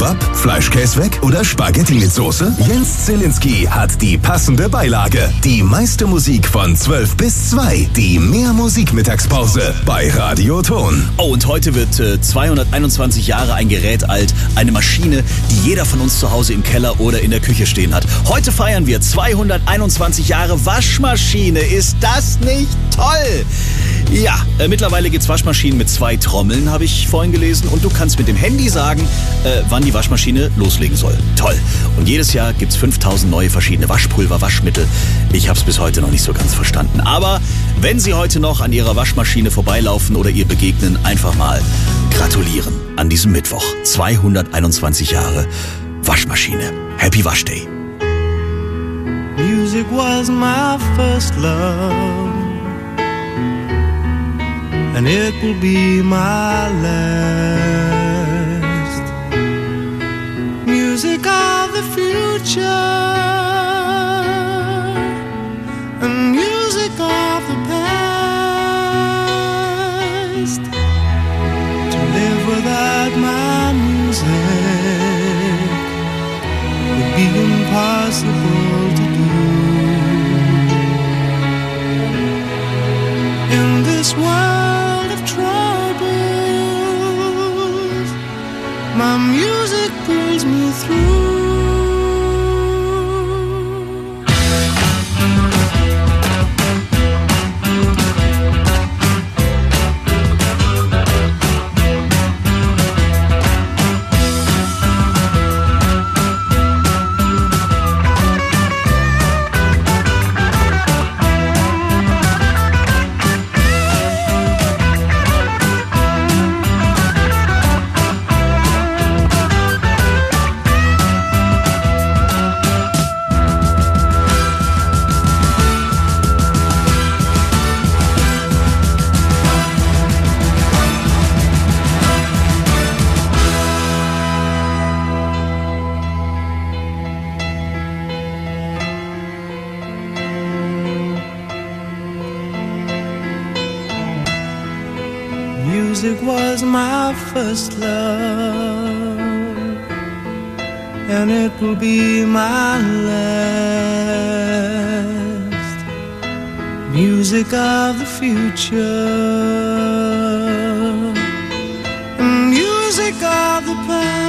Kebab, Fleischkäse weg oder Spaghetti mit Soße? Jens Zielinski hat die passende Beilage. Die meiste Musik von 12 bis 2. Die Mehr Musik Mittagspause bei Radio Ton. Oh, und heute wird 221 Jahre ein Gerät alt. Eine Maschine, die jeder von uns zu Hause im Keller oder in der Küche stehen hat. Heute feiern wir 221 Jahre Waschmaschine. Ist das nicht toll? Ja, mittlerweile gibt's Waschmaschinen mit 2 Trommeln, habe ich vorhin gelesen. Und du kannst mit dem Handy sagen, wann die Waschmaschine loslegen soll. Toll. Und jedes Jahr gibt's 5000 neue verschiedene Waschpulver, Waschmittel. Ich habe es bis heute noch nicht so ganz verstanden. Aber wenn Sie heute noch an Ihrer Waschmaschine vorbeilaufen oder ihr begegnen, einfach mal gratulieren an diesem Mittwoch. 221 Jahre Waschmaschine. Happy Wash Day. Music was my first love, and it will be my last. Music of the future, and music of the past. To live without my music would be impossible to do. In this world of troubles, my music pulls me through. Music was my first love, and it will be my last. Music of the future, and music of the past.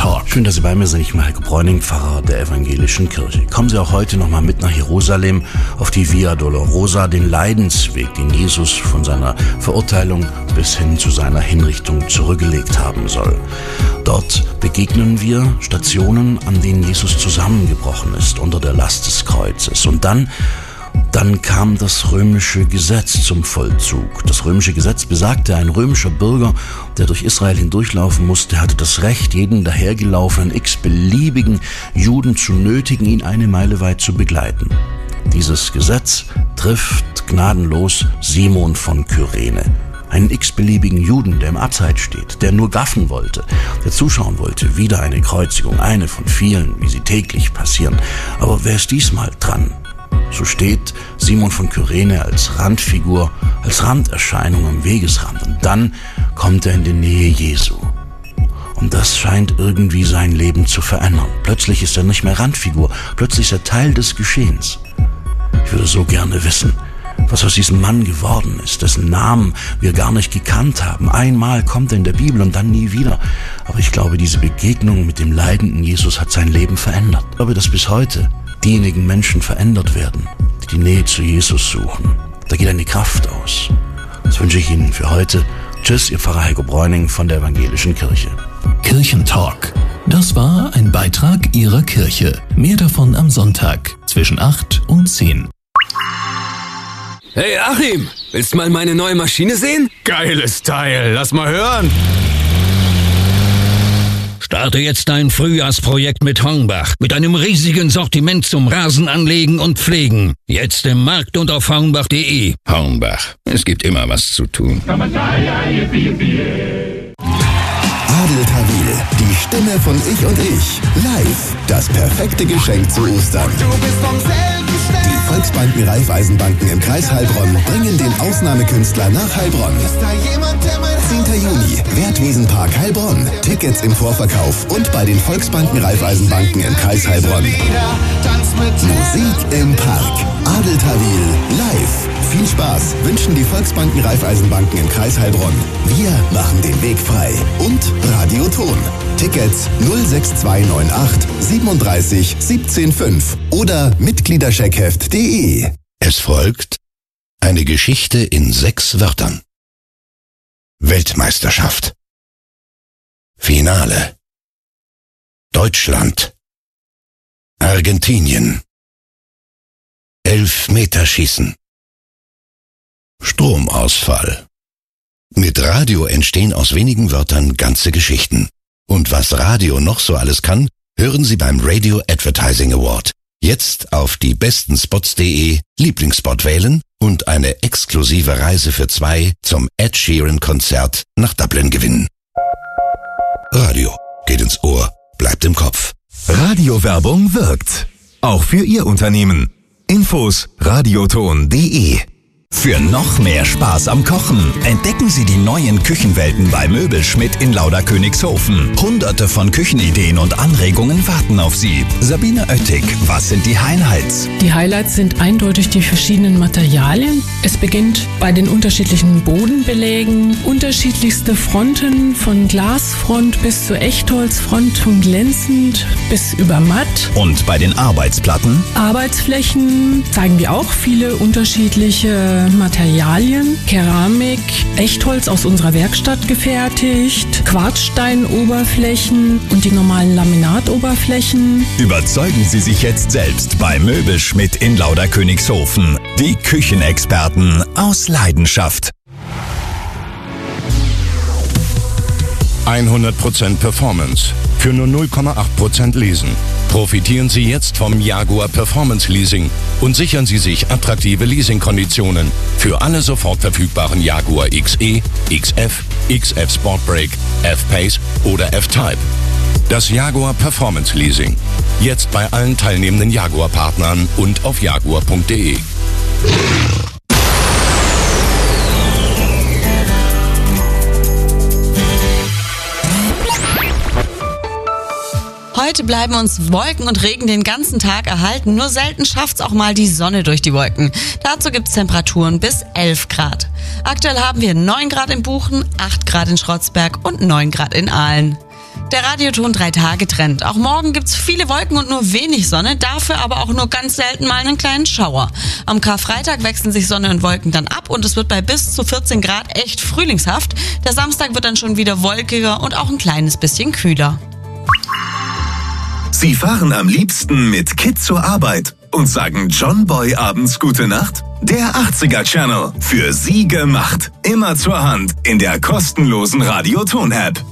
Kirchentalk. Schön, dass Sie bei mir sind. Ich bin Heiko Bräuning, Pfarrer der Evangelischen Kirche. Kommen Sie auch heute nochmal mit nach Jerusalem auf die Via Dolorosa, den Leidensweg, den Jesus von seiner Verurteilung bis hin zu seiner Hinrichtung zurückgelegt haben soll. Dort begegnen wir Stationen, an denen Jesus zusammengebrochen ist unter der Last des Kreuzes. Und dann kam das römische Gesetz zum Vollzug. Das römische Gesetz besagte, ein römischer Bürger, der durch Israel hindurchlaufen musste, hatte das Recht, jeden dahergelaufenen x-beliebigen Juden zu nötigen, ihn eine Meile weit zu begleiten. Dieses Gesetz trifft gnadenlos Simon von Kyrene. Einen x-beliebigen Juden, der im Abseits steht, der nur gaffen wollte, der zuschauen wollte. Wieder eine Kreuzigung, eine von vielen, wie sie täglich passieren. Aber wer ist diesmal dran? So steht Simon von Kyrene als Randfigur, als Randerscheinung am Wegesrand. Und dann kommt er in die Nähe Jesu. Und das scheint irgendwie sein Leben zu verändern. Plötzlich ist er nicht mehr Randfigur, plötzlich ist er Teil des Geschehens. Ich würde so gerne wissen, was aus diesem Mann geworden ist, dessen Namen wir gar nicht gekannt haben. Einmal kommt er in der Bibel und dann nie wieder. Aber ich glaube, diese Begegnung mit dem leidenden Jesus hat sein Leben verändert. Ich glaube, dass bis heute diejenigen Menschen verändert werden, die die Nähe zu Jesus suchen. Da geht eine Kraft aus. Das wünsche ich Ihnen für heute. Tschüss, Ihr Pfarrer Heiko Bräuning von der Evangelischen Kirche. Kirchentalk. Das war ein Beitrag Ihrer Kirche. Mehr davon am Sonntag zwischen 8 und 10. Hey Achim, willst du mal meine neue Maschine sehen? Geiles Teil, lass mal hören. Starte jetzt dein Frühjahrsprojekt mit Hornbach. Mit einem riesigen Sortiment zum Rasenanlegen und Pflegen. Jetzt im Markt und auf hornbach.de. Hornbach, es gibt immer was zu tun. Adel Tawil, die Stimme von Ich und Ich. Live, das perfekte Geschenk zu Ostern. Die Volksbanken Raiffeisenbanken im Kreis Heilbronn bringen den Ausnahmekünstler nach Heilbronn. 10. Juni, Wertwiesenpark Heilbronn. Tickets im Vorverkauf und bei den Volksbanken Raiffeisenbanken im Kreis Heilbronn. Musik im Park. Adel Tawil live. Viel Spaß wünschen die Volksbanken Raiffeisenbanken im Kreis Heilbronn. Wir machen den Weg frei. Und Radio Ton. Tickets 06298 37 175 oder Mitgliederscheckheft.de. Es folgt eine Geschichte in 6 Wörtern. Weltmeisterschaft. Finale. Deutschland. Argentinien. Elfmeterschießen. Stromausfall. Mit Radio entstehen aus wenigen Wörtern ganze Geschichten. Und was Radio noch so alles kann, hören Sie beim Radio Advertising Award. Jetzt auf diebestenspots.de Lieblingsspot wählen und eine exklusive Reise für 2 zum Ed Sheeran Konzert nach Dublin gewinnen. Radio geht ins Ohr, bleibt im Kopf. Radiowerbung wirkt. Auch für Ihr Unternehmen. Infos radioton.de. Für noch mehr Spaß am Kochen entdecken Sie die neuen Küchenwelten bei Möbelschmidt in Lauderkönigshofen. Hunderte von Küchenideen und Anregungen warten auf Sie. Sabine Oettig, was sind die Highlights? Die Highlights sind eindeutig die verschiedenen Materialien. Es beginnt bei den unterschiedlichen Bodenbelägen, unterschiedlichste Fronten von Glasfront bis zur Echtholzfront, von glänzend bis über matt. Und bei den Arbeitsplatten? Arbeitsflächen zeigen wir auch viele unterschiedliche Materialien, Keramik, Echtholz aus unserer Werkstatt gefertigt, Quarzsteinoberflächen und die normalen Laminatoberflächen. Überzeugen Sie sich jetzt selbst bei Möbelschmidt in Lauderkönigshofen. Die Küchenexperten aus Leidenschaft. 100% Performance für nur 0,8% Leasen. Profitieren Sie jetzt vom Jaguar Performance Leasing und sichern Sie sich attraktive Leasingkonditionen für alle sofort verfügbaren Jaguar XE, XF, XF Sportbrake, F-Pace oder F-Type. Das Jaguar Performance Leasing. Jetzt bei allen teilnehmenden Jaguar-Partnern und auf jaguar.de. Heute bleiben uns Wolken und Regen den ganzen Tag erhalten. Nur selten schafft's auch mal die Sonne durch die Wolken. Dazu gibt's Temperaturen bis 11 Grad. Aktuell haben wir 9 Grad in Buchen, 8 Grad in Schrotzberg und 9 Grad in Aalen. Der Radioton 3-Tage-Trend. Auch morgen gibt's viele Wolken und nur wenig Sonne, dafür aber auch nur ganz selten mal einen kleinen Schauer. Am Karfreitag wechseln sich Sonne und Wolken dann ab und es wird bei bis zu 14 Grad echt frühlingshaft. Der Samstag wird dann schon wieder wolkiger und auch ein kleines bisschen kühler. Sie fahren am liebsten mit Kit zur Arbeit und sagen John Boy abends Gute Nacht? Der 80er Channel. Für Sie gemacht. Immer zur Hand in der kostenlosen Radioton-App.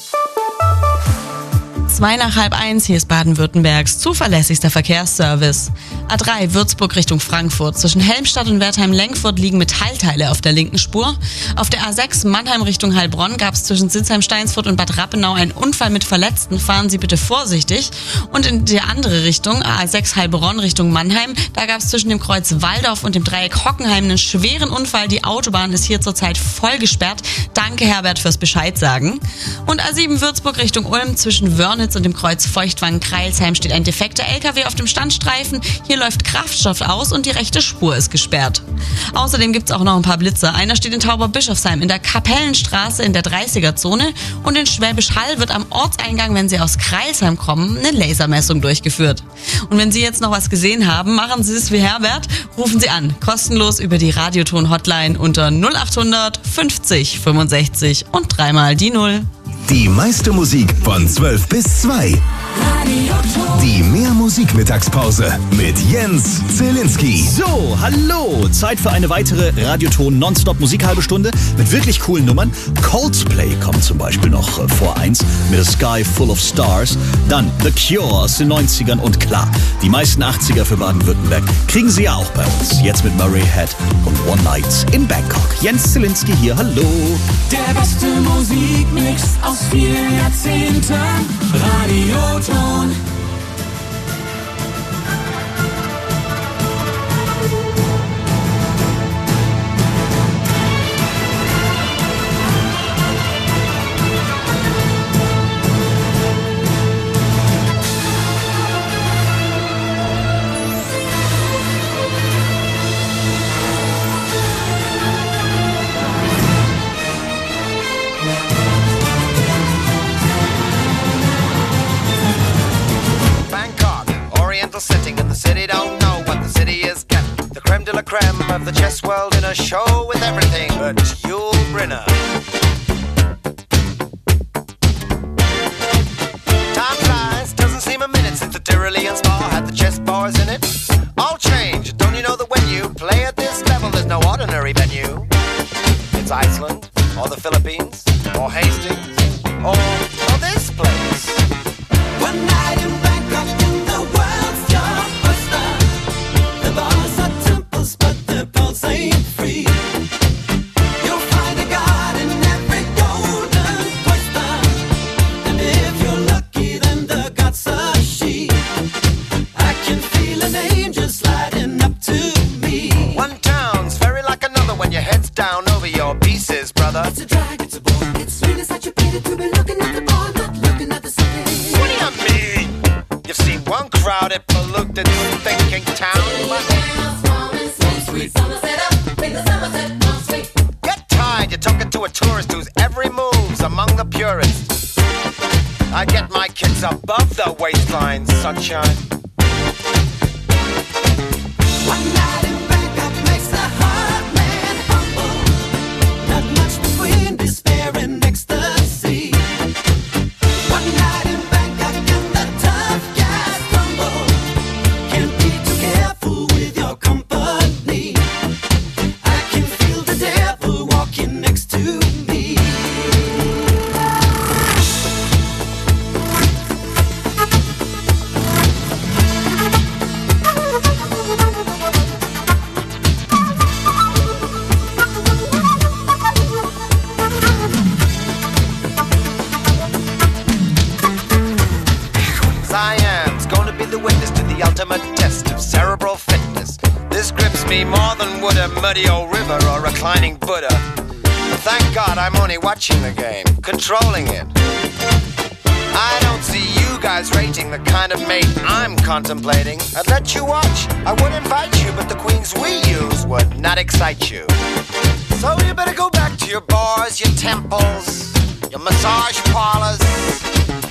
1:02, hier ist Baden-Württembergs zuverlässigster Verkehrsservice. A3 Würzburg Richtung Frankfurt. Zwischen Helmstadt und Wertheim-Lenkfurt liegen Metallteile auf der linken Spur. Auf der A6 Mannheim Richtung Heilbronn gab es zwischen Sinsheim-Steinsfurt und Bad Rappenau einen Unfall mit Verletzten. Fahren Sie bitte vorsichtig. Und in die andere Richtung, A6 Heilbronn Richtung Mannheim, da gab es zwischen dem Kreuz Walldorf und dem Dreieck Hockenheim einen schweren Unfall. Die Autobahn ist hier zurzeit voll gesperrt. Danke, Herbert, fürs Bescheid sagen. Und A7 Würzburg Richtung Ulm zwischen Wörnitz und dem Kreuz Feuchtwangen-Kreilsheim steht ein defekter LKW auf dem Standstreifen. Hier läuft Kraftstoff aus und die rechte Spur ist gesperrt. Außerdem gibt's auch noch ein paar Blitzer. Einer steht in Tauberbischofsheim in der Kapellenstraße in der 30er-Zone und in Schwäbisch Hall wird am Ortseingang, wenn Sie aus Kreilsheim kommen, eine Lasermessung durchgeführt. Und wenn Sie jetzt noch was gesehen haben, machen Sie es wie Herbert, rufen Sie an, kostenlos über die Radioton-Hotline unter 0800 50 65 und 3 die 0. Die meiste Musik von 12 bis 2. Die Mehr-Musik-Mittagspause mit Jens Zielinski. So, hallo. Zeit für eine weitere Radioton-Nonstop-Musikhalbe-Stunde mit wirklich coolen Nummern. Coldplay kommt zum Beispiel noch vor 1 mit A Sky Full of Stars. Dann The Cure aus den 90ern und klar, die meisten 80er für Baden-Württemberg kriegen Sie ja auch bei uns. Jetzt mit Murray Head und One Night in Bangkok. Jens Zielinski hier, hallo. Der beste Musikmix aus vielen Jahrzehnten. Radioton. Sitting in the city, don't know what the city is getting. The creme de la creme of the chess world in a show with everything but Yul Brynner. Time flies, doesn't seem a minute since the Tyrolean Spa had the chess bars in it. All change, don't you know that when you play at this level, there's no ordinary venue? It's Iceland, or the Philippines, or Hastings, or this place. One night in Bangkok in the world's your oyster. The bars are temples, but the pulse ain't free. You'll find a god in every golden cloister, and if you're lucky, then the god's a she. I can feel an angel sliding up to me. One town's very like another when your head's down over your pieces, brother. It's a drag, it's a bore. It's really such a pity to be looking at the bar, not looking at the city. What do you mean? You've seen one crowded, polluted, thinking town. Get tired, you're talking to a tourist whose every move's among the purists. I get my kicks above the waistline, sunshine. One night in Bangkok makes a hard man humble. Not much between despair and ecstasy. One night in Bangkok and the tough guys crumble. Can't be too careful with your company. I can feel the devil walking next to me. Siam's gonna be the witness to the ultimate test of cerebral fitness. This grips me more than would a muddy old river or reclining Buddha. But thank God I'm only watching the game, controlling it. I don't see you guys rating the kind of mate I'm contemplating. I'd let you watch, I would invite you, but the queens we use would not excite you. So you better go back to your bars, your temples, your massage parlors,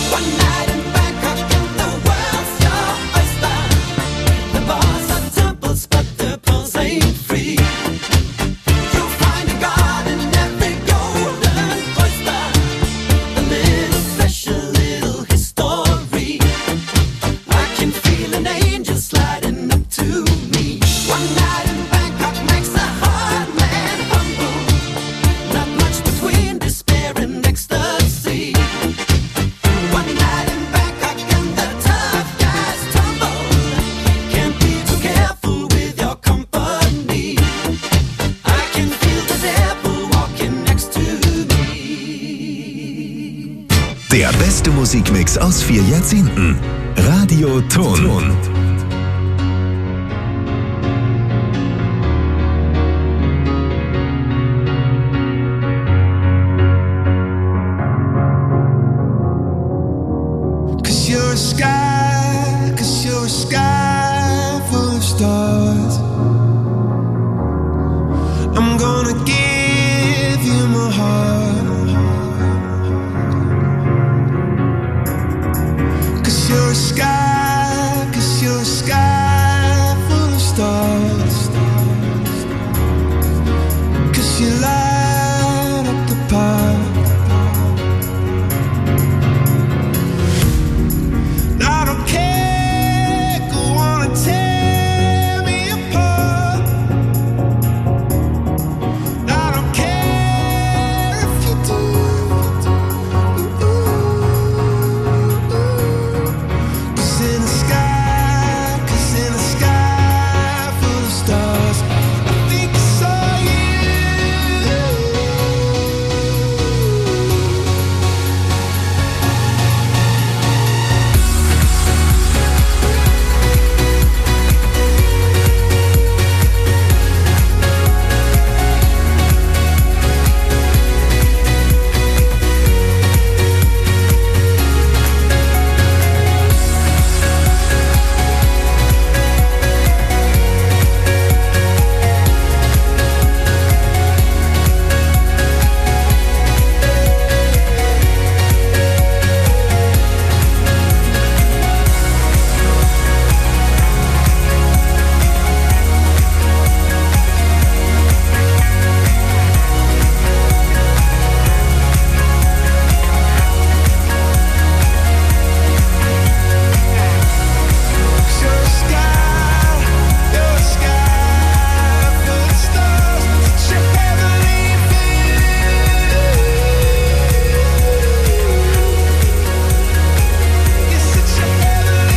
Der beste Musikmix aus 4 Jahrzehnten. Radio Ton. Cause you're a sky full of stars. I'm gonna give you my heart. You're a sky